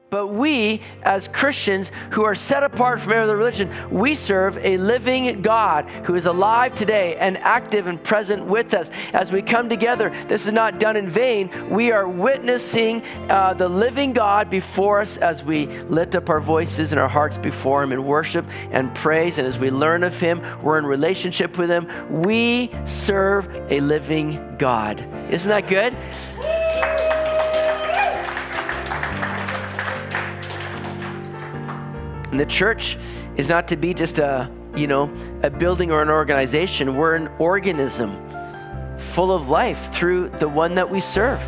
But we, as Christians who are set apart from every other religion, we serve a living God who is alive today and active and present with us. As we come together, this is not done in vain. We are witnessing the living God before us as we lift up our voices and our hearts before Him in worship and praise. And as we learn of Him, we're in relationship with Him. We serve a living God. Isn't that good? And the church is not to be just a building or an organization. We're an organism full of life through the one that we serve.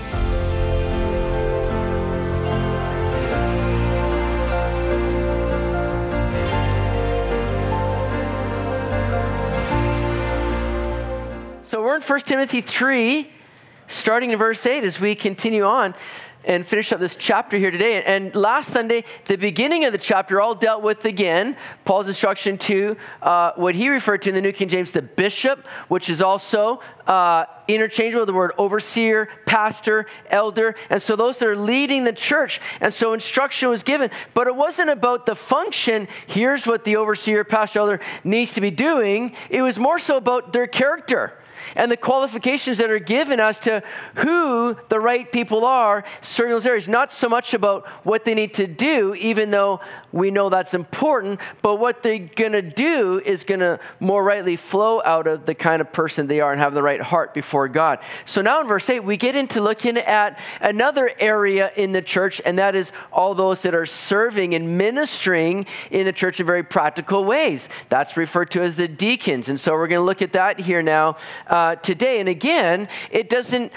So we're in 1 Timothy 3, starting in verse 8 as we continue on and finish up this chapter here today. And last Sunday, the beginning of the chapter all dealt with, again, Paul's instruction to what he referred to in the New King James, the bishop, which is also interchangeable with the word overseer, pastor, elder. And so those that are leading the church. And so instruction was given. But it wasn't about the function, here's what the overseer, pastor, elder needs to be doing. It was more so about their character and the qualifications that are given as to who the right people are serving those areas. Not so much about what they need to do, even though we know that's important, but what they're going to do is going to more rightly flow out of the kind of person they are and have the right heart before God. So now in verse 8, we get into looking at another area in the church, and that is all those that are serving and ministering in the church in very practical ways. That's referred to as the deacons. And so we're going to look at that here now today. And again, it doesn't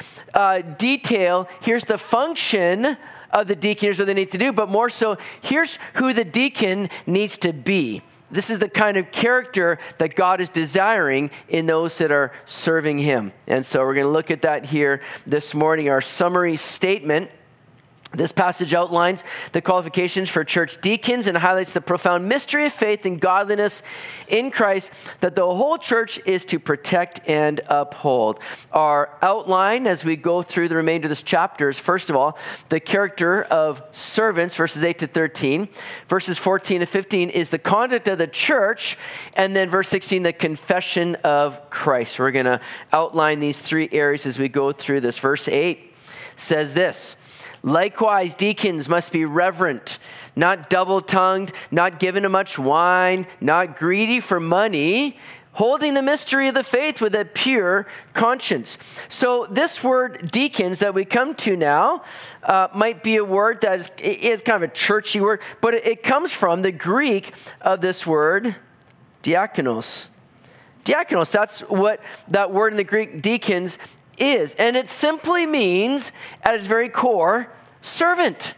detail, here's the function of the deacon, here's what they need to do, but more so, here's who the deacon needs to be. This is the kind of character that God is desiring in those that are serving Him. And so we're going to look at that here this morning. Our summary statement. This passage outlines the qualifications for church deacons and highlights the profound mystery of faith and godliness in Christ that the whole church is to protect and uphold. Our outline as we go through the remainder of this chapter is, first of all, the character of servants, verses 8 to 13. Verses 14 to 15 is the conduct of the church. And then verse 16, the confession of Christ. We're going to outline these three areas as we go through this. Verse 8 says this: likewise, deacons must be reverent, not double-tongued, not given to much wine, not greedy for money, holding the mystery of the faith with a pure conscience. So this word deacons that we come to now might be a word that is kind of a churchy word, but it comes from the Greek of this word, diakonos. Diakonos, that's what that word in the Greek, deacons, is. And it simply means, at its very core, servant.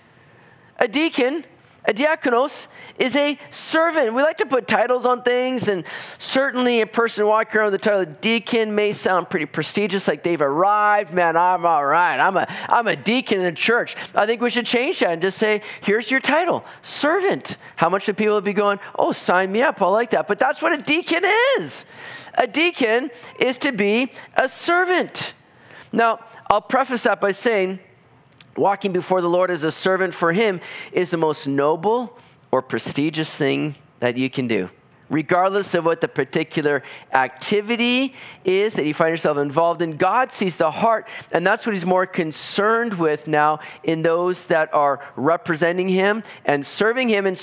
A deacon, a diakonos, is a servant. We like to put titles on things, and certainly a person walking around with the title of deacon may sound pretty prestigious, like they've arrived. Man, I'm all right. I'm a deacon in the church. I think we should change that and just say, here's your title, servant. How much do people be going, oh, sign me up, I like that. But that's what a deacon is. A deacon is to be a servant. Now, I'll preface that by saying, walking before the Lord as a servant for Him is the most noble or prestigious thing that you can do. Regardless of what the particular activity is that you find yourself involved in, God sees the heart, and that's what He's more concerned with now in those that are representing Him and serving Him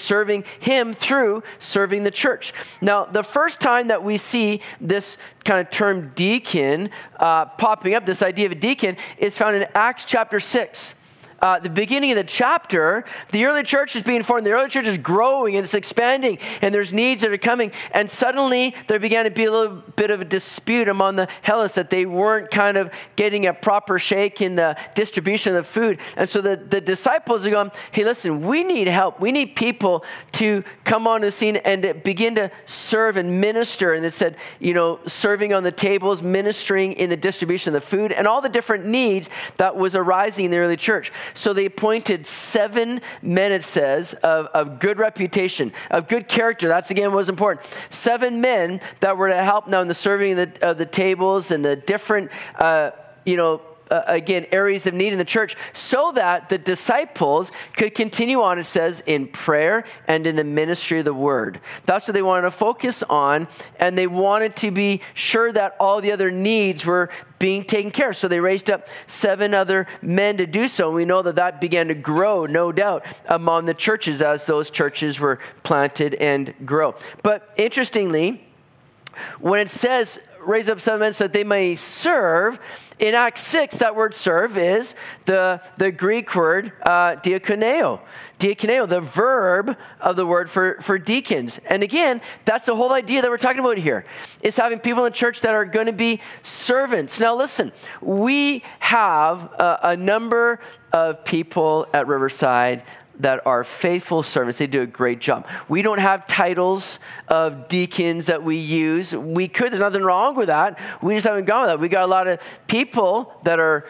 through serving the church. Now, the first time that we see this kind of term deacon popping up, this idea of a deacon, is found in Acts chapter 6. The beginning of the chapter, the early church is being formed. The early church is growing and it's expanding, and there's needs that are coming. And suddenly there began to be a little bit of a dispute among the Hellenes that they weren't kind of getting a proper shake in the distribution of the food. And so the disciples are going, hey, listen, we need help. We need people to come on the scene and to begin to serve and minister. And it said, serving on the tables, ministering in the distribution of the food, and all the different needs that was arising in the early church. So they appointed 7 men, it says, of good reputation, of good character. That's, again, what was important. 7 men that were to help now in the serving of the tables and the different, again, areas of need in the church so that the disciples could continue on, it says, in prayer and in the ministry of the word. That's what they wanted to focus on, and they wanted to be sure that all the other needs were being taken care of. So they raised up 7 other men to do so. And we know that that began to grow, no doubt, among the churches as those churches were planted and grow. But interestingly, when it says, raise up 7 men so that they may serve, in Acts 6, that word serve is the Greek word diakoneo. Diakoneo, the verb of the word for deacons. And again, that's the whole idea that we're talking about here, is having people in church that are going to be servants. Now listen, we have a number of people at Riverside that are faithful servants. They do a great job. We don't have titles of deacons that we use. We could. There's nothing wrong with that. We just haven't gone with that. We got a lot of people that are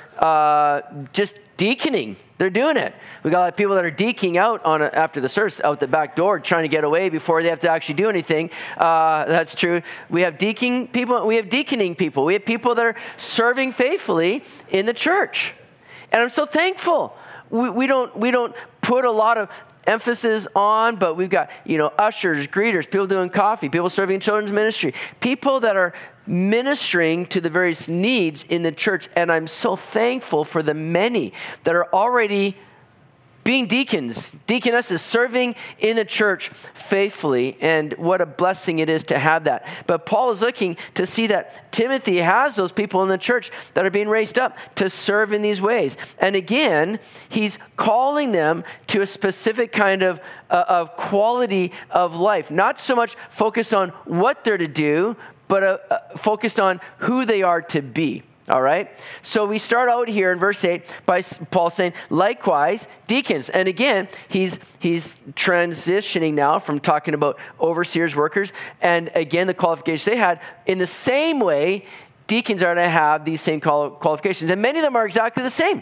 just deaconing. They're doing it. We got a lot of people that are deaking out after the service out the back door, trying to get away before they have to actually do anything. That's true. We have deaconing people. We have deaconing people. We have people that are serving faithfully in the church, and I'm so thankful. We don't put a lot of emphasis on, but we've got, ushers, greeters, people doing coffee, people serving in children's ministry, people that are ministering to the various needs in the church. And I'm so thankful for the many that are already being deacons, deaconesses, serving in the church faithfully, and what a blessing it is to have that. But Paul is looking to see that Timothy has those people in the church that are being raised up to serve in these ways. And again, he's calling them to a specific kind of quality of life, not so much focused on what they're to do, but focused on who they are to be. All right. So we start out here in verse 8 by Paul saying, likewise, deacons. And again, he's transitioning now from talking about overseers, workers, and again, the qualifications they had. In the same way, deacons are to have these same qualifications. And many of them are exactly the same.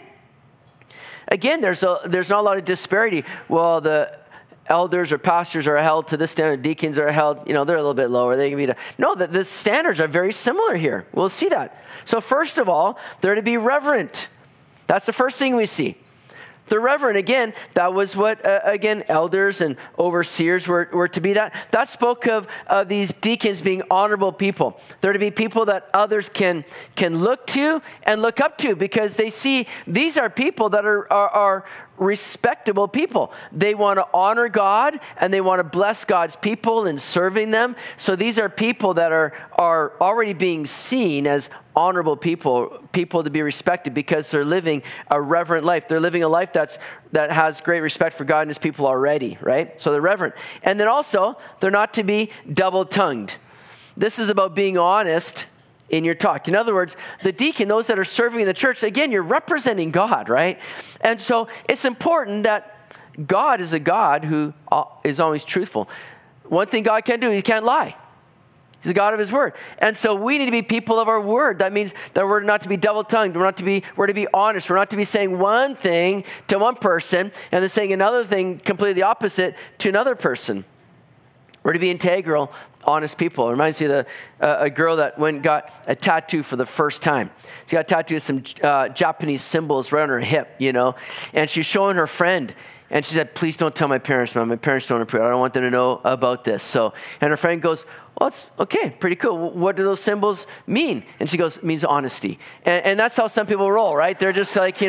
Again, there's not a lot of disparity. Well, the elders or pastors are held to this standard. Deacons are held, they're a little bit lower. They can be no, the standards are very similar here. We'll see that. So first of all, they're to be reverent. That's the first thing we see. The reverent, again, that was what, elders and overseers were to be. That spoke of these deacons being honorable people. They're to be people that others can look to and look up to, because they see these are people that are respectable people. They want to honor God, and they want to bless God's people in serving them. So these are people that are already being seen as honorable people to be respected, because they're living a reverent life. They're living a life that has great respect for God and his people already, right? So they're reverent. And then also, they're not to be double-tongued. This is about being honest in your talk. In other words, the deacon, those that are serving in the church, again, you're representing God, right? And so it's important that God is a God who is always truthful. One thing God can't do, he can't lie. He's the God of his word. And so we need to be people of our word. That means that we're not to be double-tongued. We're to be honest. We're not to be saying one thing to one person and then saying another thing completely the opposite to another person. We're to be integral, honest people. It reminds me of a girl that went and got a tattoo for the first time. She got a tattoo with some Japanese symbols right on her hip, and she's showing her friend. And she said, please don't tell my parents, Mom. My parents don't approve. I don't want them to know about this. And her friend goes, well, it's okay, pretty cool. What do those symbols mean? And she goes, it means honesty. And that's how some people roll, right? They're just like,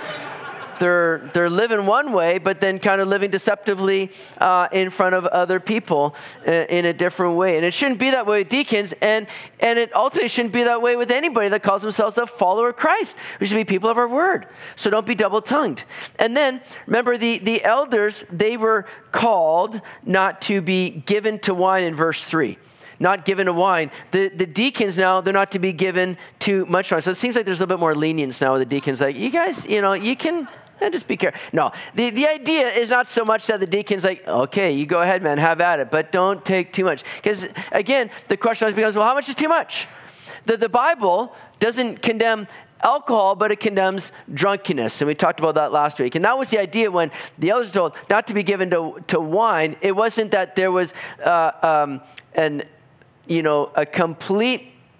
they're living one way, but then kind of living deceptively in front of other people in a different way. And it shouldn't be that way with deacons, and it ultimately shouldn't be that way with anybody that calls themselves a follower of Christ. We should be people of our word. So don't be double-tongued. And then, remember, the elders, they were called not to be given to wine in verse 3. Not given to wine. The deacons now, they're not to be given too much wine. So it seems like there's a little bit more lenience now with the deacons. Like, you guys, you can... And just be careful. No, the idea is not so much that the deacon's like, okay, you go ahead, man, have at it, but don't take too much. Because, again, the question always becomes, well, how much is too much? The Bible doesn't condemn alcohol, but it condemns drunkenness. And we talked about that last week. And that was the idea when the elders were told not to be given to wine. It wasn't that there was a complete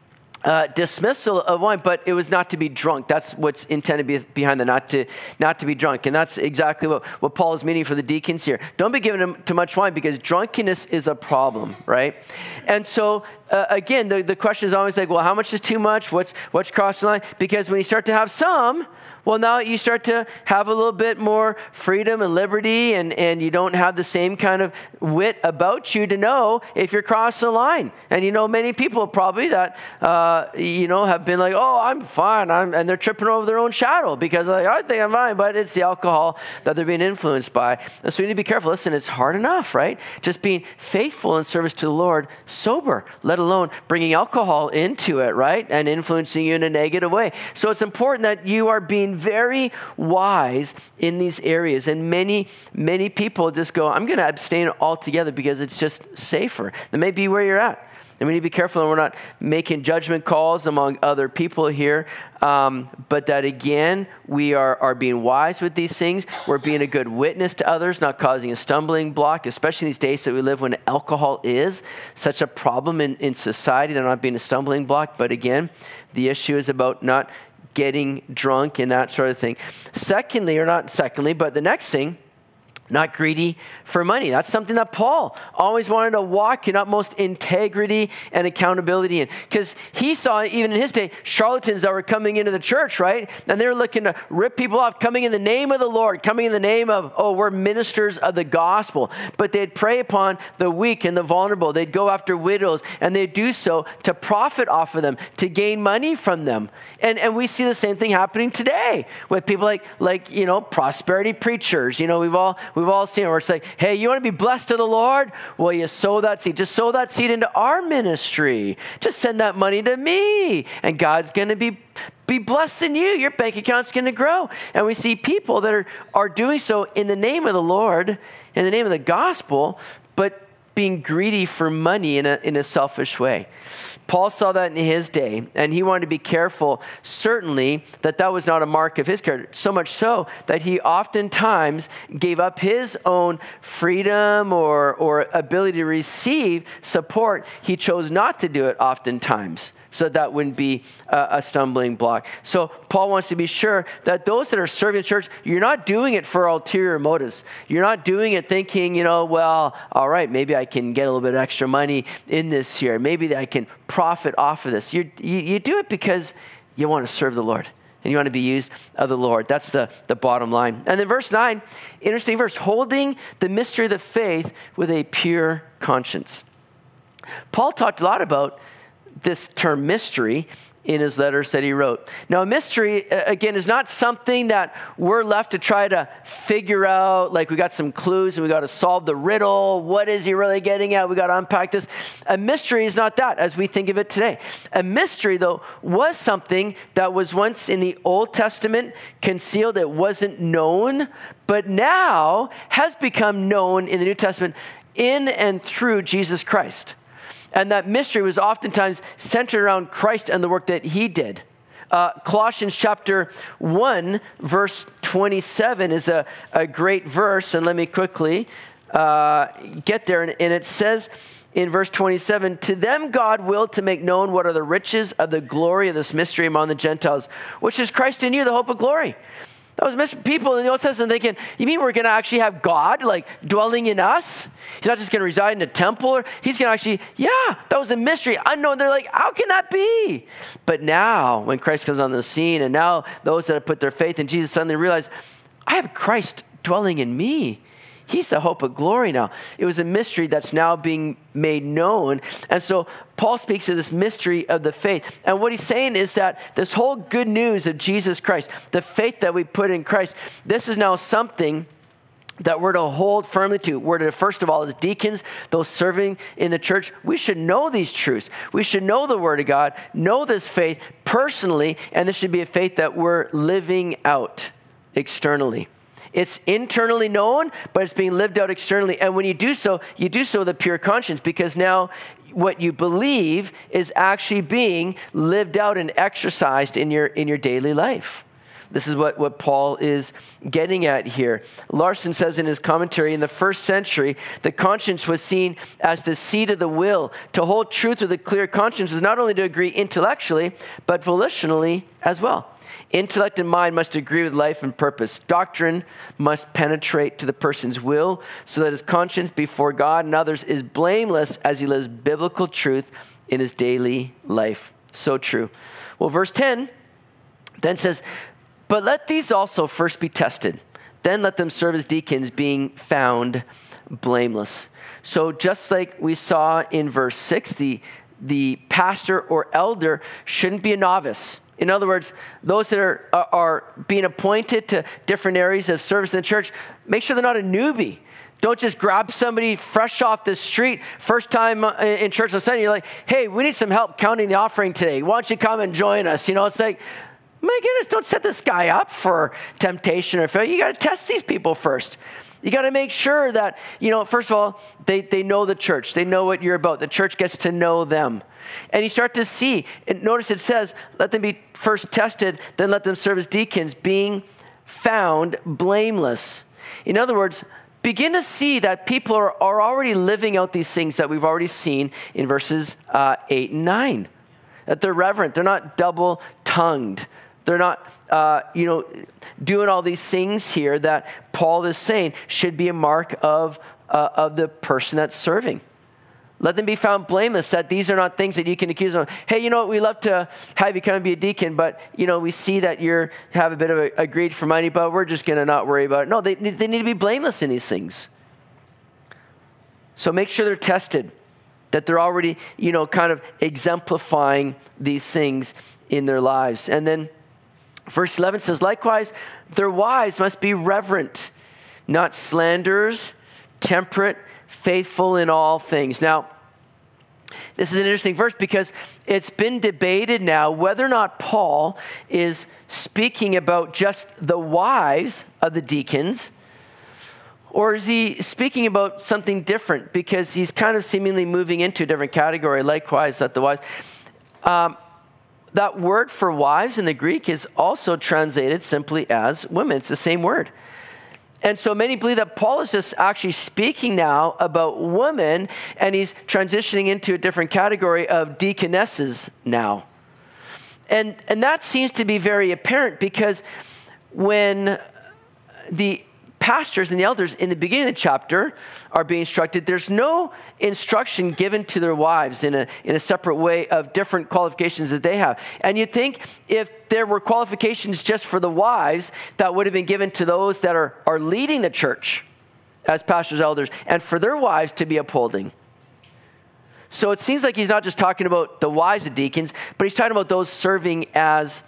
dismissal of wine, but it was not to be drunk. That's what's intended behind that, not to be drunk. And that's exactly what Paul is meaning for the deacons here. Don't be given too much wine, because drunkenness is a problem, right? And so again, the question is always like, well, how much is too much? What's crossing the line? Because when you start to have some, well, now you start to have a little bit more freedom and liberty, and you don't have the same kind of wit about you to know if you're crossing the line. And many people probably that, have been like, oh, I'm fine. And they're tripping over their own shadow, because I think I'm fine, but it's the alcohol that they're being influenced by. And so we need to be careful. Listen, it's hard enough, right? Just being faithful in service to the Lord, sober, let alone bringing alcohol into it, right? And influencing you in a negative way. So it's important that you are being very wise in these areas. And many people just go, I'm going to abstain altogether because it's just safer. That may be where you're at. And we need to be careful that we're not making judgment calls among other people here. But that, again, we are being wise with these things. We're being a good witness to others, not causing a stumbling block, especially these days that we live when alcohol is such a problem in society. They're not being a stumbling block. But again, the issue is about not getting drunk and that sort of thing. But the next thing, not greedy for money. That's something that Paul always wanted to walk in utmost integrity and accountability in. Because he saw, even in his day, charlatans that were coming into the church, right? And they were looking to rip people off, coming in the name of the Lord, coming in the name of, we're ministers of the gospel. But they'd prey upon the weak and the vulnerable. They'd go after widows, and they'd do so to profit off of them, to gain money from them. And we see the same thing happening today with people like prosperity preachers. We've all seen it, where it's like, hey, you want to be blessed of the Lord? Well, you sow that seed. Just sow that seed into our ministry. Just send that money to me, and God's going to be blessing you. Your bank account's going to grow. And we see people that are doing so in the name of the Lord, in the name of the gospel, but being greedy for money in a selfish way. Paul saw that in his day, and he wanted to be careful, certainly, that was not a mark of his character. So much so that he oftentimes gave up his own freedom or ability to receive support. He chose not to do it oftentimes, so that wouldn't be a stumbling block. So Paul wants to be sure that those that are serving the church, you're not doing it for ulterior motives. You're not doing it thinking, well, all right, maybe I can get a little bit of extra money in this here. Maybe I can profit off of this. You do it because you want to serve the Lord, and you want to be used of the Lord. That's the bottom line. And then verse 9, interesting verse, holding the mystery of the faith with a pure conscience. Paul talked a lot about this term mystery in his letters that he wrote. Now, a mystery, again, is not something that we're left to try to figure out, like we got some clues and we got to solve the riddle. What is he really getting at? We got to unpack this. A mystery is not that as we think of it today. A mystery, though, was something that was once in the Old Testament concealed. It wasn't known, but now has become known in the New Testament in and through Jesus Christ. And that mystery was oftentimes centered around Christ and the work that he did. Colossians chapter 1, verse 27 is a great verse. And let me quickly get there. And it says in verse 27, to them God willed to make known what are the riches of the glory of this mystery among the Gentiles, which is Christ in you, the hope of glory. That was people in the Old Testament thinking, you mean we're going to actually have God dwelling in us? He's not just going to reside in a temple. He's going to actually, that was a mystery. Unknown. They're like, how can that be? But now when Christ comes on the scene, and now those that have put their faith in Jesus suddenly realize, I have Christ dwelling in me. He's the hope of glory now. It was a mystery that's now being made known. And so Paul speaks of this mystery of the faith. And what he's saying is that this whole good news of Jesus Christ, the faith that we put in Christ, this is now something that we're to hold firmly to. We're to, first of all, as deacons, those serving in the church, we should know these truths. We should know the Word of God, know this faith personally, and this should be a faith that we're living out externally. It's internally known, but it's being lived out externally. And when you do so with a pure conscience, because now what you believe is actually being lived out and exercised in your daily life. This is what Paul is getting at here. Larson says in his commentary, in the first century, the conscience was seen as the seat of the will. To hold truth with a clear conscience was not only to agree intellectually, but volitionally as well. Intellect and mind must agree with life and purpose. Doctrine must penetrate to the person's will so that his conscience before God and others is blameless as he lives biblical truth in his daily life. So true. Well, verse 10 then says, but let these also first be tested. Then let them serve as deacons, being found blameless. So just like we saw in verse 6, the pastor or elder shouldn't be a novice. In other words, those that are being appointed to different areas of service in the church, make sure they're not a newbie. Don't just grab somebody fresh off the street, first time in church on Sunday. You're like, hey, we need some help counting the offering today. Why don't you come and join us? It's like, my goodness, don't set this guy up for temptation or failure. You got to test these people first. You got to make sure that, first of all, they know the church. They know what you're about. The church gets to know them. And you start to see, and notice it says, let them be first tested, then let them serve as deacons, being found blameless. In other words, begin to see that people are already living out these things that we've already seen in verses 8 and 9. That they're reverent. They're not double-tongued. They're not, doing all these things here that Paul is saying should be a mark of the person that's serving. Let them be found blameless, that these are not things that you can accuse them of. Hey, you know what? We love to have you come and be a deacon, but, we see that you have a bit of a greed for money, but we're just going to not worry about it. No, they need to be blameless in these things. So make sure they're tested, that they're already, kind of exemplifying these things in their lives. And then verse 11 says, likewise, their wives must be reverent, not slanderers, temperate, faithful in all things. Now, this is an interesting verse because it's been debated now whether or not Paul is speaking about just the wives of the deacons, or is he speaking about something different, because he's kind of seemingly moving into a different category. Likewise, that the wives. That word for wives in the Greek is also translated simply as women. It's the same word. And so many believe that Paul is just actually speaking now about women, and he's transitioning into a different category of deaconesses now. And that seems to be very apparent, because when the pastors and the elders in the beginning of the chapter are being instructed, there's no instruction given to their wives in a separate way of different qualifications that they have. And you'd think if there were qualifications just for the wives, that would have been given to those that are leading the church as pastors, elders, and for their wives to be upholding. So it seems like he's not just talking about the wives of deacons, but he's talking about those serving as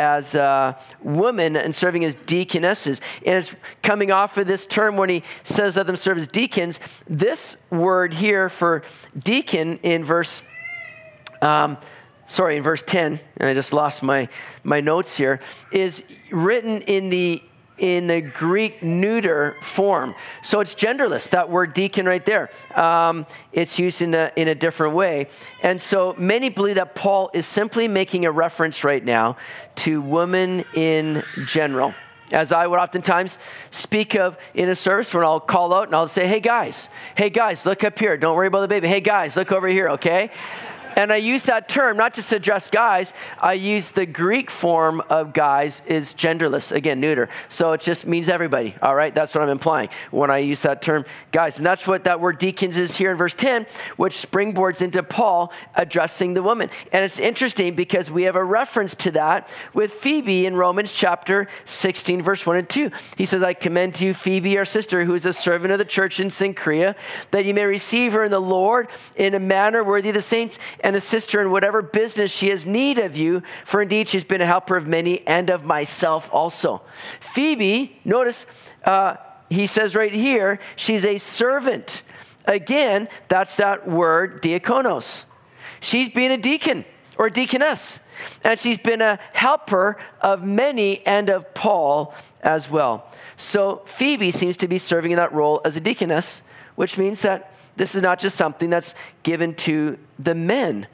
women and serving as deaconesses. And it's coming off of this term when he says let them serve as deacons. This word here for deacon in verse 10, and I just lost my notes here, is written in the Greek neuter form. So it's genderless, that word deacon right there. It's used in a different way. And so many believe that Paul is simply making a reference right now to women in general. As I would oftentimes speak of in a service, when I'll call out and I'll say, hey guys, look up here. Don't worry about the baby. Hey guys, look over here, okay? And I use that term not just to address guys. I use the Greek form of guys is genderless, again, neuter. So it just means everybody, all right? That's what I'm implying when I use that term guys. And that's what that word deacons is here in verse 10, which springboards into Paul addressing the woman. And it's interesting because we have a reference to that with Phoebe in Romans chapter 16, verse 1 and 2. He says, I commend to you Phoebe, our sister, who is a servant of the church in Cenchrea, that you may receive her in the Lord in a manner worthy of the saints, and a sister in whatever business she has need of you, for indeed she's been a helper of many and of myself also. Phoebe, notice he says right here, she's a servant. Again, that's that word diakonos. She's been a deacon or a deaconess, and she's been a helper of many and of Paul as well. So Phoebe seems to be serving in that role as a deaconess, which means that this is not just something that's given to the men.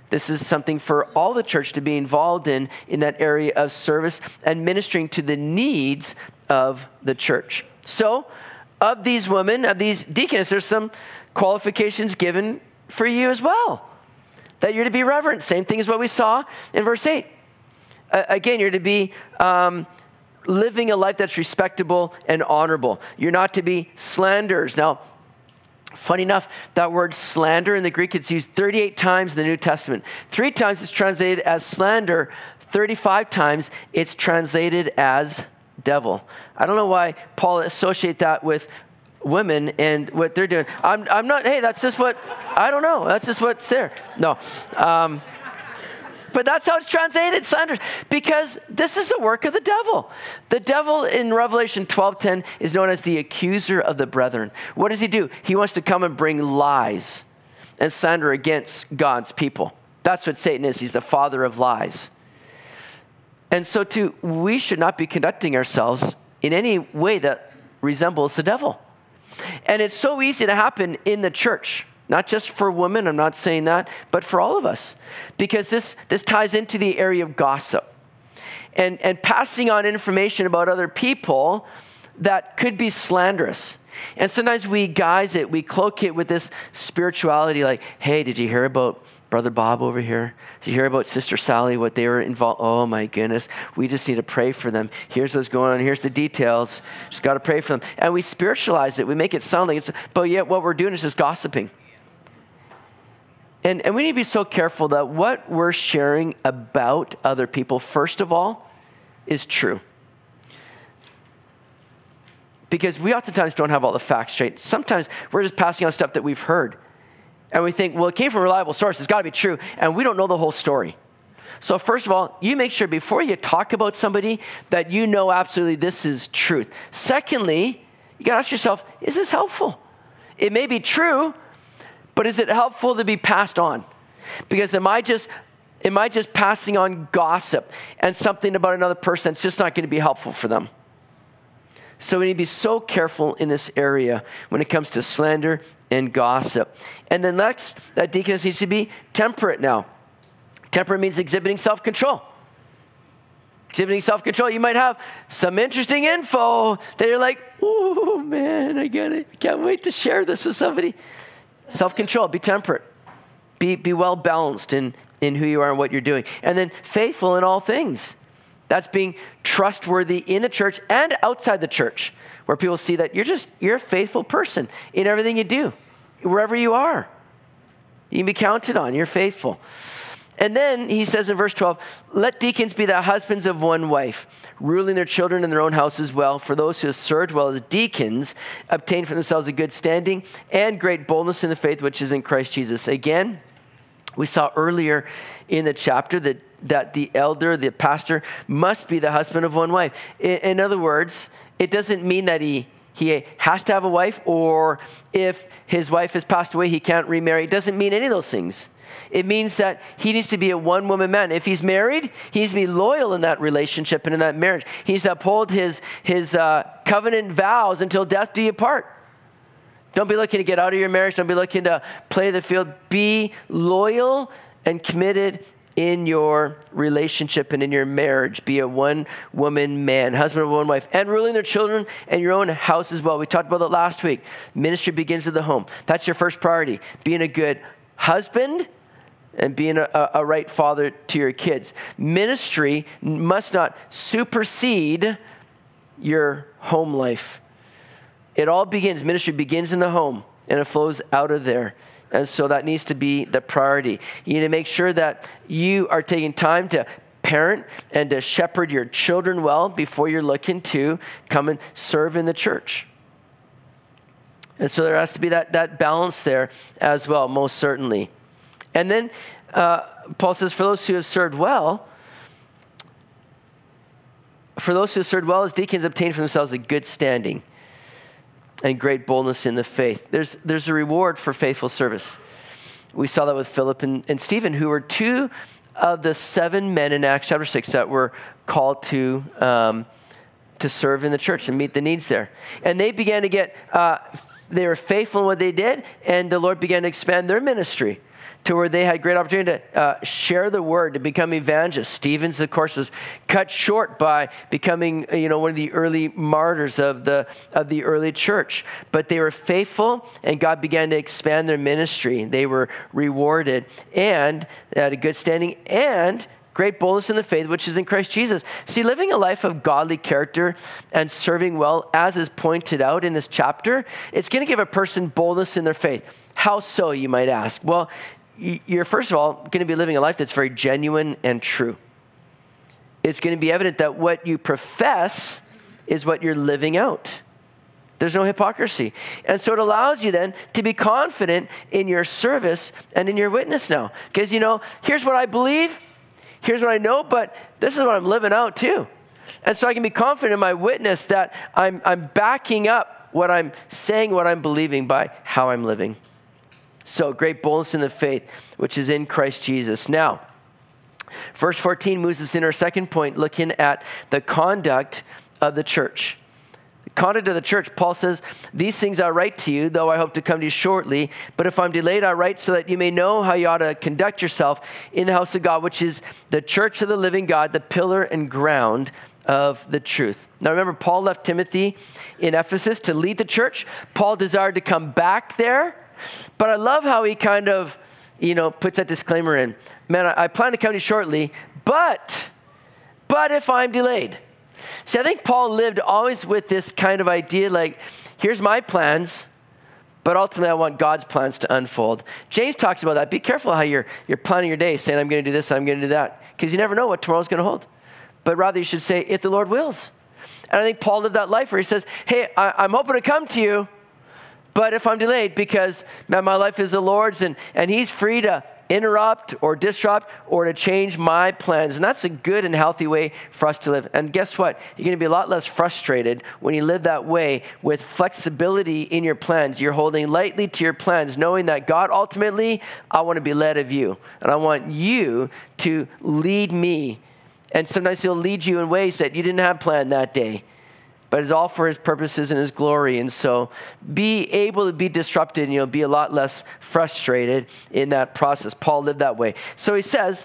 This is something for all the church to be involved in that area of service and ministering to the needs of the church. So, of these women, of these deacons, there's some qualifications given for you as well. That you're to be reverent. Same thing as what we saw in verse 8. Again, you're to be living a life that's respectable and honorable. You're not to be slanderers. Now, funny enough, that word slander in the Greek, it's used 38 times in the New Testament. 3 times it's translated as slander. 35 times it's translated as devil. I don't know why Paul associate that with women and what they're doing. I'm not, hey, that's just what, I don't know. That's just what's there. No. But that's how it's translated, slander, because this is the work of the devil. The devil in Revelation 12:10 is known as the accuser of the brethren. What does he do? He wants to come and bring lies and slander against God's people. That's what Satan is. He's the father of lies. And so we should not be conducting ourselves in any way that resembles the devil. And it's so easy to happen in the church. Not just for women, I'm not saying that, but for all of us. Because this ties into the area of gossip. And passing on information about other people that could be slanderous. And sometimes we guise it, we cloak it with this spirituality like, hey, did you hear about Brother Bob over here? Did you hear about Sister Sally, what they were involved? Oh my goodness, we just need to pray for them. Here's what's going on, here's the details. Just got to pray for them. And we spiritualize it, we make it sound like it's, but yet what we're doing is just gossiping. And we need to be so careful that what we're sharing about other people, first of all, is true. Because we oftentimes don't have all the facts straight. Sometimes we're just passing on stuff that we've heard. And we think, well, it came from a reliable source. It's got to be true. And we don't know the whole story. So first of all, you make sure before you talk about somebody that you know absolutely this is truth. Secondly, you got to ask yourself, is this helpful? It may be true, but is it helpful to be passed on? Because am I just passing on gossip and something about another person that's just not going to be helpful for them? So we need to be so careful in this area when it comes to slander and gossip. And then next, that deaconess needs to be temperate now. Temperate means exhibiting self-control. Exhibiting self-control. You might have some interesting info that you're like, oh man, I can't wait to share this with somebody. Self-control, be temperate. Be well balanced in who you are and what you're doing. And then faithful in all things. That's being trustworthy in the church and outside the church, where people see that you're a faithful person in everything you do, wherever you are. You can be counted on, you're faithful. And then he says in verse 12, let deacons be the husbands of one wife, ruling their children in their own house as well. For those who have served well as deacons obtain for themselves a good standing and great boldness in the faith which is in Christ Jesus. Again, we saw earlier in the chapter that the elder, the pastor, must be the husband of one wife. In other words, it doesn't mean that he has to have a wife, or if his wife has passed away, he can't remarry. It doesn't mean any of those things. It means that he needs to be a one-woman man. If he's married, he needs to be loyal in that relationship and in that marriage. He needs to uphold his covenant vows until death do you part. Don't be looking to get out of your marriage. Don't be looking to play the field. Be loyal and committed in your relationship and in your marriage. Be a one-woman man, husband of one wife, and ruling their children and your own house as well. We talked about that last week. Ministry begins at the home. That's your first priority. Being a good husband and being a right father to your kids. Ministry must not supersede your home life. It all begins, ministry begins in the home, and it flows out of there. And so that needs to be the priority. You need to make sure that you are taking time to parent and to shepherd your children well before you're looking to come and serve in the church. And so there has to be that balance there as well, most certainly. And then Paul says, for those who have served well as deacons obtain for themselves a good standing and great boldness in the faith. There's a reward for faithful service. We saw that with Philip and Stephen, who were 2 of the 7 men in Acts chapter 6 that were called to to serve in the church and meet the needs there. And they began to get, they were faithful in what they did, and the Lord began to expand their ministry to where they had great opportunity to share the word, to become evangelists. Stephen's, of course, was cut short by becoming, one of the early martyrs of the early church. But they were faithful, and God began to expand their ministry. They were rewarded, and they had a good standing, and great boldness in the faith, which is in Christ Jesus. See, living a life of godly character and serving well, as is pointed out in this chapter, it's going to give a person boldness in their faith. How so, you might ask? Well, you're, first of all, going to be living a life that's very genuine and true. It's going to be evident that what you profess is what you're living out. There's no hypocrisy. And so it allows you then to be confident in your service and in your witness now. Because, here's what I believe, here's what I know, but this is what I'm living out too. And so I can be confident in my witness that I'm backing up what I'm saying, what I'm believing by how I'm living. So great boldness in the faith, which is in Christ Jesus. Now, verse 14 moves us in our second point, looking at the conduct of the church. The conduct of the church, Paul says, these things I write to you, though I hope to come to you shortly. But if I'm delayed, I write so that you may know how you ought to conduct yourself in the house of God, which is the church of the living God, the pillar and ground of the truth. Now remember, Paul left Timothy in Ephesus to lead the church. Paul desired to come back there. But I love how he kind of, puts that disclaimer in. Man, I plan to come to you shortly, but if I'm delayed. See, I think Paul lived always with this kind of idea, like, here's my plans, but ultimately I want God's plans to unfold. James talks about that. Be careful how you're planning your day, saying, I'm going to do this, I'm going to do that, because you never know what tomorrow's going to hold. But rather you should say, if the Lord wills. And I think Paul lived that life where he says, hey, I'm hoping to come to you, but if I'm delayed, because man, my life is the Lord's, and he's free to interrupt or disrupt or to change my plans. And that's a good and healthy way for us to live. And guess what? You're going to be a lot less frustrated when you live that way with flexibility in your plans. You're holding lightly to your plans, knowing that God, ultimately, I want to be led of you. And I want you to lead me. And sometimes he'll lead you in ways that you didn't have planned that day. But it's all for his purposes and his glory. And so be able to be disrupted and be a lot less frustrated in that process. Paul lived that way. So he says,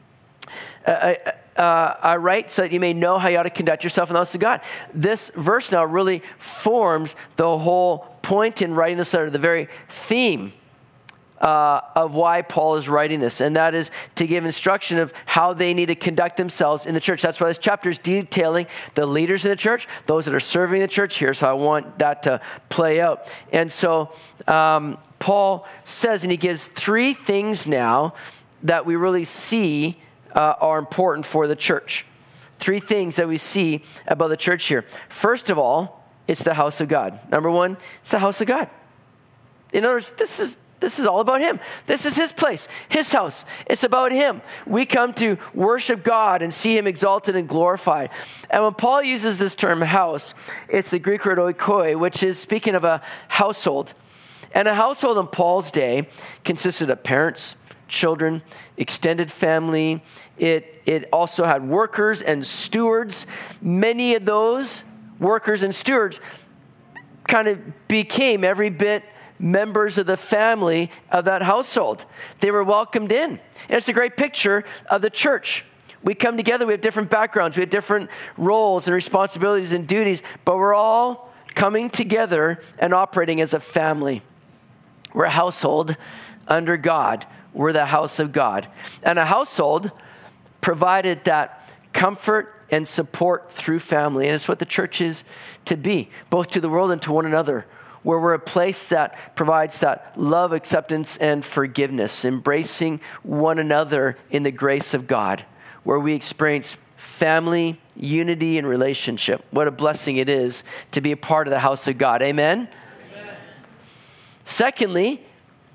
I write so that you may know how you ought to conduct yourself in the house of God. This verse now really forms the whole point in writing this letter, the very theme of why Paul is writing this, and that is to give instruction of how they need to conduct themselves in the church. That's why this chapter is detailing the leaders in the church, those that are serving the church. Here's how I want that to play out. And so Paul says, and he gives three things now that we really see are important for the church. Three things that we see about the church here. First of all, it's the house of God. Number one, it's the house of God. In other words, this is all about him. This is his place, his house. It's about him. We come to worship God and see him exalted and glorified. And when Paul uses this term house, it's the Greek word oikoi, which is speaking of a household. And a household in Paul's day consisted of parents, children, extended family. It also had workers and stewards. Many of those workers and stewards kind of became every bit members of the family of that household. They were welcomed in. And it's a great picture of the church. We come together, we have different backgrounds, we have different roles and responsibilities and duties, but we're all coming together and operating as a family. We're a household under God. We're the house of God. And a household provided that comfort and support through family. And it's what the church is to be, both to the world and to one another, where we're a place that provides that love, acceptance, and forgiveness, embracing one another in the grace of God, where we experience family, unity, and relationship. What a blessing it is to be a part of the house of God. Amen? Amen. Secondly,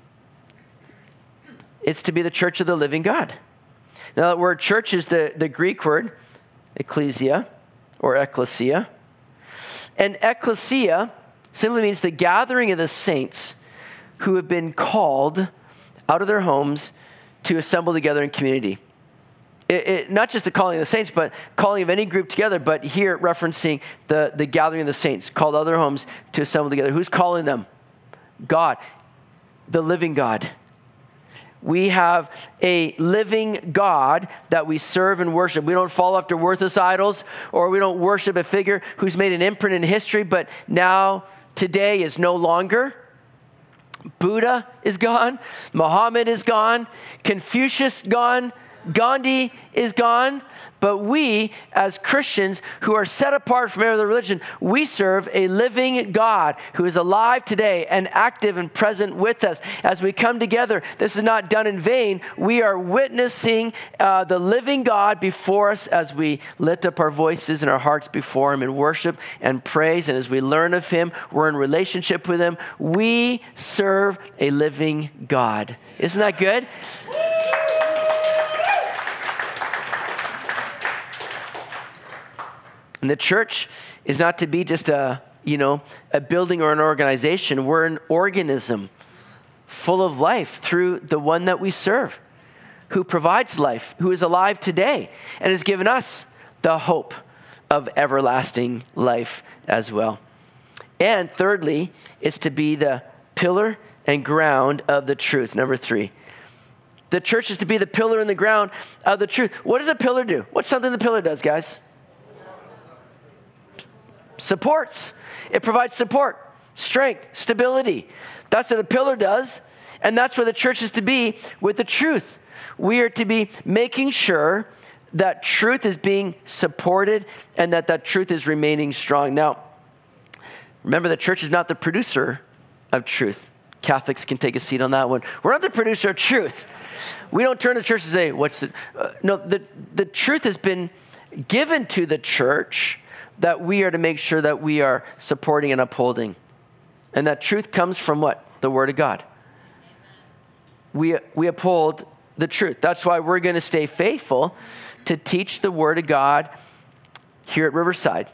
it's to be the church of the living God. Now, that word church is the Greek word ecclesia or ecclesia. And ecclesia simply means the gathering of the saints who have been called out of their homes to assemble together in community. not just the calling of the saints, but calling of any group together, but here referencing the gathering of the saints, called other homes to assemble together. Who's calling them? God, the living God. We have a living God that we serve and worship. We don't fall after worthless idols, or we don't worship a figure who's made an imprint in history, but now, today is no longer. Buddha is gone. Muhammad is gone. Confucius gone. Gandhi is gone. But we, as Christians who are set apart from every other religion, we serve a living God who is alive today and active and present with us. As we come together, this is not done in vain. We are witnessing the living God before us as we lift up our voices and our hearts before him in worship and praise. And as we learn of him, we're in relationship with him. We serve a living God. Isn't that good? And the church is not to be just a building or an organization. We're an organism full of life through the one that we serve, who provides life, who is alive today, and has given us the hope of everlasting life as well. And thirdly, it's to be the pillar and ground of the truth. Number 3. The church is to be the pillar and the ground of the truth. What does a pillar do? What's something the pillar does, guys? Supports. It provides support, strength, stability. That's what a pillar does. And that's where the church is to be with the truth. We are to be making sure that truth is being supported and that truth is remaining strong. Now, remember, the church is not the producer of truth. Catholics can take a seat on that one. We're not the producer of truth. We don't turn to the church and say, what's the... no, the truth has been given to the church that we are to make sure that we are supporting and upholding. And that truth comes from what? The Word of God. We uphold the truth. That's why we're going to stay faithful to teach the Word of God here at Riverside.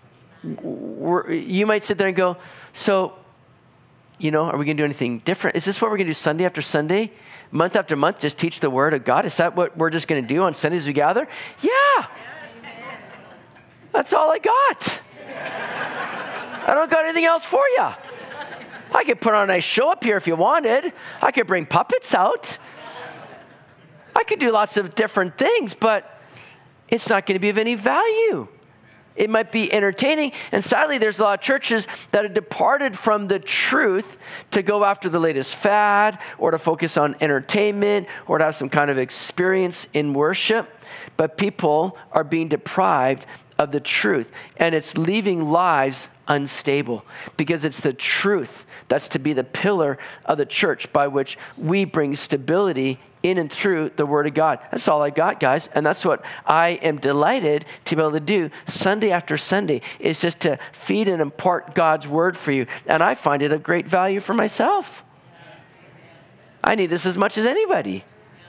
You might sit there and go, so, are we going to do anything different? Is this what we're going to do Sunday after Sunday, month after month, just teach the Word of God? Is that what we're just going to do on Sundays we gather? Yeah. That's all I got. I don't got anything else for you. I could put on a nice show up here if you wanted. I could bring puppets out. I could do lots of different things, but it's not going to be of any value. It might be entertaining. And sadly, there's a lot of churches that have departed from the truth to go after the latest fad or to focus on entertainment or to have some kind of experience in worship. But people are being deprived of the truth, and it's leaving lives unstable because it's the truth that's to be the pillar of the church by which we bring stability in and through the Word of God. That's all I got, guys, and that's what I am delighted to be able to do Sunday after Sunday, is just to feed and impart God's Word for you, and I find it of great value for myself. I need this as much as anybody.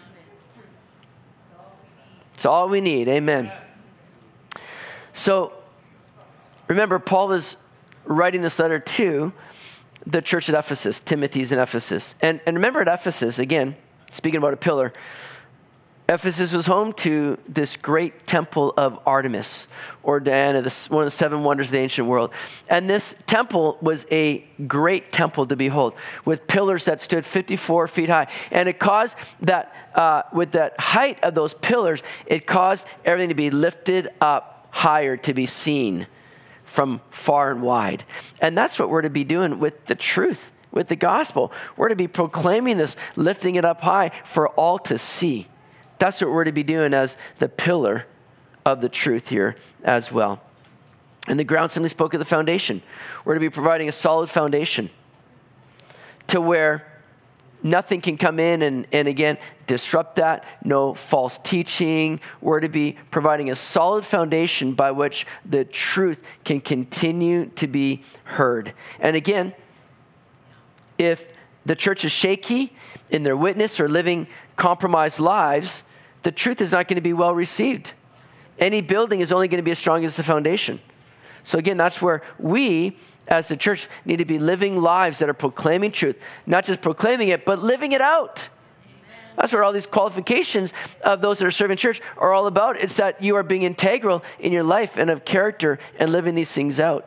It's all we need. Amen. So, remember, Paul is writing this letter to the church at Ephesus. Timothy's in Ephesus. And remember, at Ephesus, again, speaking about a pillar, Ephesus was home to this great temple of Artemis, or Diana, one of the 7 wonders of the ancient world. And this temple was a great temple to behold, with pillars that stood 54 feet high. And it caused that, with that height of those pillars, it caused everything to be lifted up higher, to be seen from far and wide. And that's what we're to be doing with the truth, with the gospel. We're to be proclaiming this, lifting it up high for all to see. That's what we're to be doing as the pillar of the truth here as well. And the ground simply spoke of the foundation. We're to be providing a solid foundation to where nothing can come in and again, disrupt that. No false teaching. We're to be providing a solid foundation by which the truth can continue to be heard. And again, if the church is shaky in their witness or living compromised lives, the truth is not going to be well received. Any building is only going to be as strong as the foundation. So again, that's where we, as the church, need to be living lives that are proclaiming truth. Not just proclaiming it, but living it out. That's what all these qualifications of those that are serving church are all about. It's that you are being integral in your life and of character and living these things out.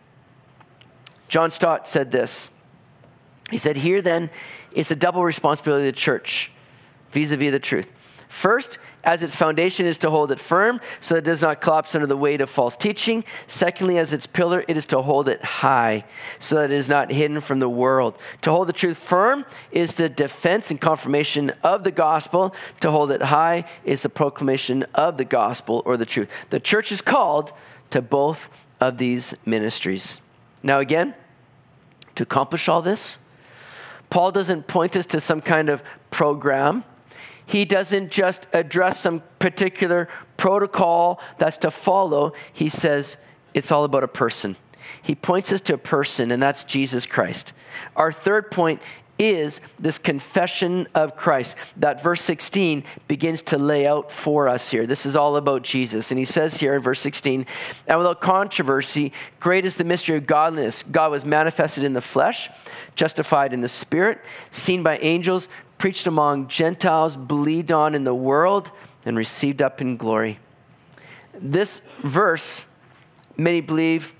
John Stott said this. He said, here then is a double responsibility of the church vis-a-vis the truth. First, as its foundation is to hold it firm so that it does not collapse under the weight of false teaching. Secondly, as its pillar, it is to hold it high so that it is not hidden from the world. To hold the truth firm is the defense and confirmation of the gospel. To hold it high is the proclamation of the gospel or the truth. The church is called to both of these ministries. Now again, to accomplish all this, Paul doesn't point us to some kind of program. He doesn't just address some particular protocol that's to follow. He says it's all about a person. He points us to a person, and that's Jesus Christ. Our third point is this confession of Christ that verse 16 begins to lay out for us here. This is all about Jesus. And he says here in verse 16, and without controversy, great is the mystery of godliness. God was manifested in the flesh, justified in the spirit, seen by angels, preached among Gentiles, believed on in the world, and received up in glory. This verse, many believe,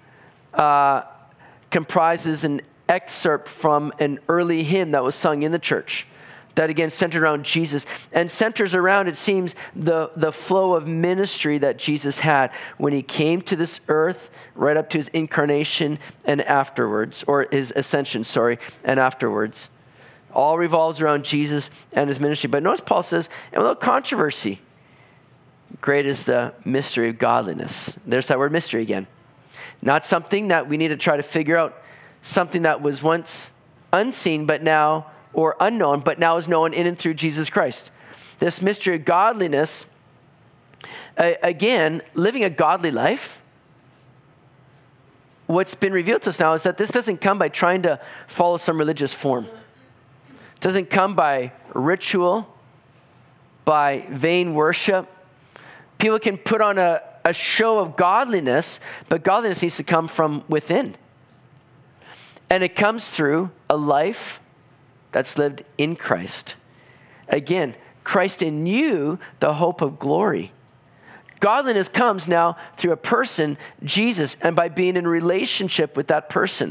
comprises an excerpt from an early hymn that was sung in the church that again centered around Jesus and centers around, it seems, the flow of ministry that Jesus had when he came to this earth right up to his incarnation and afterwards, or his ascension, and afterwards. All revolves around Jesus and his ministry. But notice Paul says, and without controversy, great is the mystery of godliness. There's that word mystery again. Not something that we need to try to figure out, something that was once unseen but now, or unknown, but now is known in and through Jesus Christ. This mystery of godliness, again, living a godly life, what's been revealed to us now is that this doesn't come by trying to follow some religious form. It doesn't come by ritual, by vain worship. People can put on a show of godliness, but godliness needs to come from within. And it comes through a life that's lived in Christ. Again, Christ in you, the hope of glory. Godliness comes now through a person, Jesus, and by being in relationship with that person.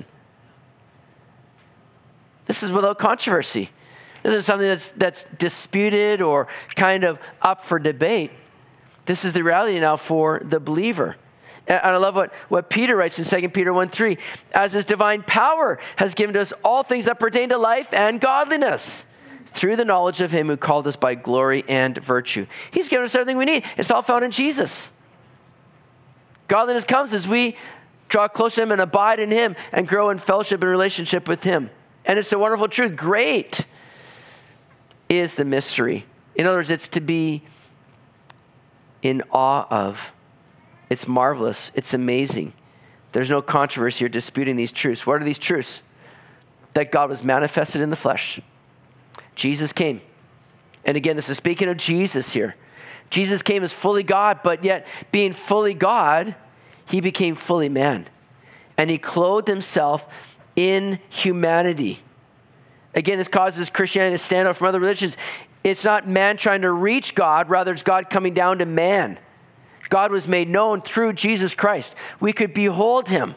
This is without controversy. This isn't something that's disputed or kind of up for debate. This is the reality now for the believer. And I love what Peter writes in 2 Peter 1:3. As his divine power has given to us all things that pertain to life and godliness through the knowledge of him who called us by glory and virtue. He's given us everything we need. It's all found in Jesus. Godliness comes as we draw close to him and abide in him and grow in fellowship and relationship with him. And it's a wonderful truth. Great is the mystery. In other words, it's to be in awe of. It's marvelous. It's amazing. There's no controversy or disputing these truths. What are these truths? That God was manifested in the flesh. Jesus came. And again, this is speaking of Jesus here. Jesus came as fully God, but yet being fully God, he became fully man. And he clothed himself in humanity. Again, this causes Christianity to stand out from other religions. It's not man trying to reach God, rather it's God coming down to man. God was made known through Jesus Christ. We could behold him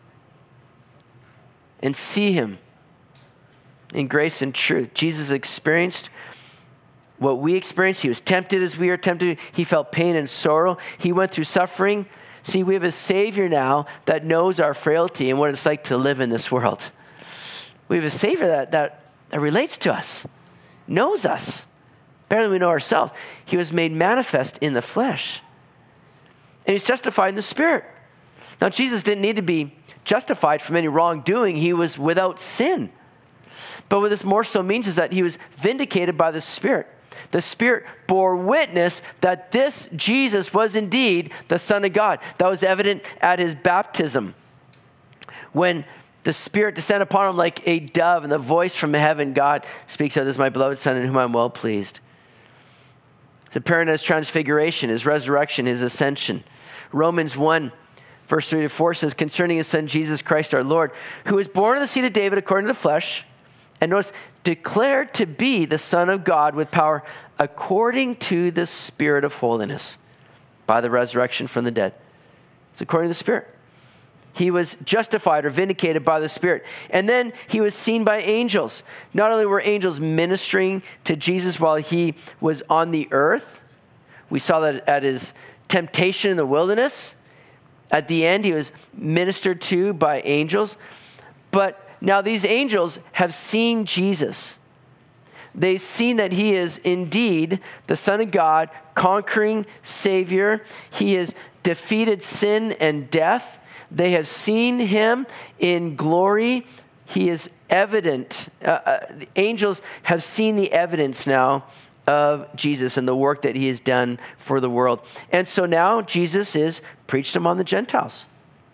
and see him in grace and truth. Jesus experienced what we experience. He was tempted as we are tempted. He felt pain and sorrow. He went through suffering. See, we have a Savior now that knows our frailty and what it's like to live in this world. We have a Savior that relates to us, knows us better than we know ourselves. He was made manifest in the flesh. And he's justified in the Spirit. Now, Jesus didn't need to be justified from any wrongdoing. He was without sin. But what this more so means is that he was vindicated by the Spirit. The Spirit bore witness that this Jesus was indeed the Son of God. That was evident at his baptism, when the Spirit descended upon him like a dove, and the voice from heaven, God speaks out, "This is my beloved Son in whom I'm well pleased." It's apparent in his transfiguration, his resurrection, his ascension. Romans 1, verse 3 to 4 says, concerning his Son, Jesus Christ our Lord, who was born of the seed of David according to the flesh, and notice, declared to be the Son of God with power according to the Spirit of holiness by the resurrection from the dead. It's according to the Spirit. He was justified or vindicated by the Spirit. And then he was seen by angels. Not only were angels ministering to Jesus while he was on the earth, we saw that at his temptation in the wilderness. At the end, he was ministered to by angels. But now these angels have seen Jesus. They've seen that he is indeed the Son of God, conquering Savior. He has defeated sin and death. They have seen him in glory. He is evident. The angels have seen the evidence now of Jesus and the work that he has done for the world. And so now Jesus is preached among the Gentiles.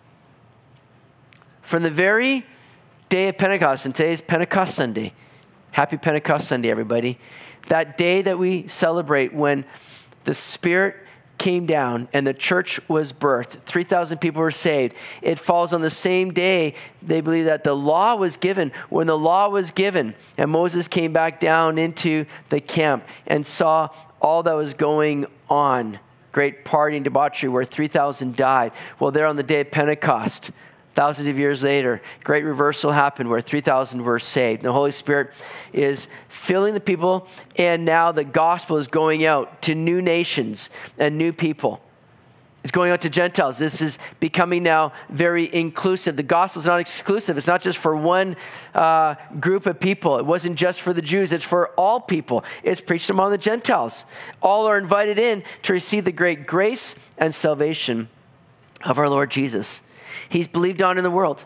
From the very day of Pentecost, and today is Pentecost Sunday. Happy Pentecost Sunday, everybody. That day that we celebrate when the Spirit came down and the church was birthed. 3,000 people were saved. It falls on the same day they believe that the law was given. When the law was given and Moses came back down into the camp and saw all that was going on, great partying, debauchery where 3,000 died. Well, there on the day of Pentecost, thousands of years later, great reversal happened where 3,000 were saved. The Holy Spirit is filling the people, and now the gospel is going out to new nations and new people. It's going out to Gentiles. This is becoming now very inclusive. The gospel is not exclusive. It's not just for one group of people. It wasn't just for the Jews. It's for all people. It's preached among the Gentiles. All are invited in to receive the great grace and salvation of our Lord Jesus. He's believed on in the world.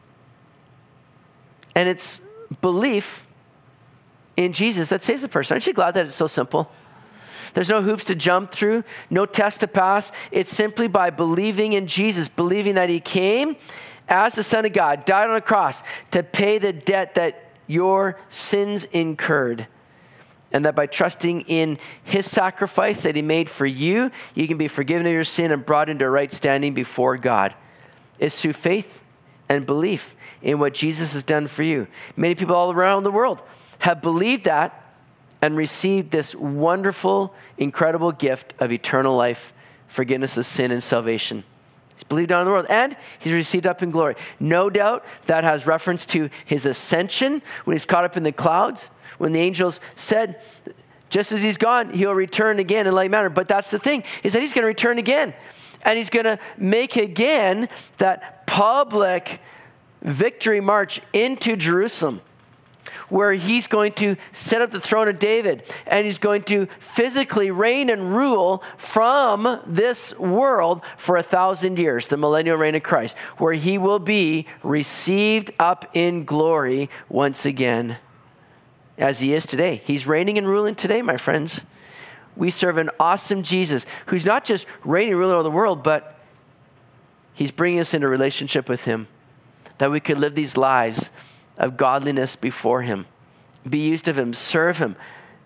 And it's belief in Jesus that saves a person. Aren't you glad that it's so simple? There's no hoops to jump through, no test to pass. It's simply by believing in Jesus, believing that he came as the Son of God, died on a cross to pay the debt that your sins incurred. And that by trusting in his sacrifice that he made for you, you can be forgiven of your sin and brought into right standing before God. It's through faith and belief in what Jesus has done for you. Many people all around the world have believed that and received this wonderful, incredible gift of eternal life, forgiveness of sin and salvation. He's believed on in the world, and he's received up in glory. No doubt that has reference to his ascension when he's caught up in the clouds, when the angels said, just as he's gone, he'll return again in like manner. But that's the thing, is that he's going to return again. And he's going to make again that public victory march into Jerusalem, where he's going to set up the throne of David, and he's going to physically reign and rule from this world for 1,000 years, the millennial reign of Christ, where he will be received up in glory once again, as he is today. He's reigning and ruling today, my friends. We serve an awesome Jesus who's not just reigning and ruling over the world, but he's bringing us into a relationship with him, that we could live these lives of godliness before him, be used of him, serve him,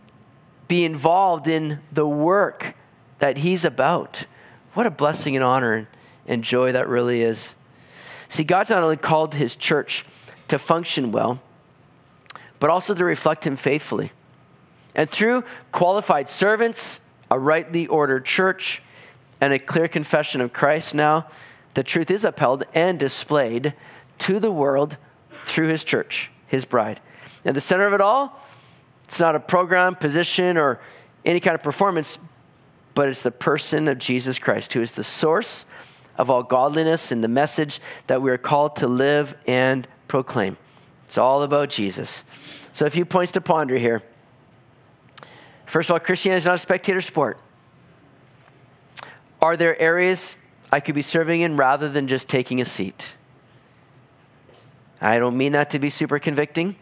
be involved in the work that he's about. What a blessing and honor and joy that really is. See, God's not only called his church to function well, but also to reflect him faithfully. And through qualified servants, a rightly ordered church, and a clear confession of Christ now, the truth is upheld and displayed to the world through his church, his bride. And the center of it all, it's not a program, position, or any kind of performance, but it's the person of Jesus Christ, who is the source of all godliness and the message that we are called to live and proclaim. It's all about Jesus. So a few points to ponder here. First of all, Christianity is not a spectator sport. Are there areas I could be serving in rather than just taking a seat? I don't mean that to be super convicting.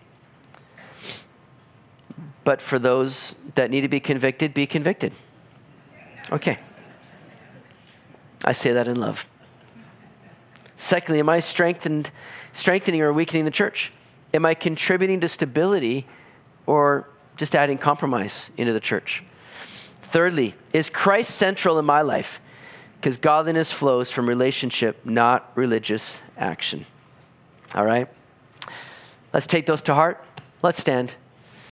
But for those that need to be convicted, be convicted. Okay. I say that in love. Secondly, am I strengthening or weakening the church? Am I contributing to stability or just adding compromise into the church? Thirdly, is Christ central in my life? Because godliness flows from relationship, not religious action. All right? Let's take those to heart. Let's stand.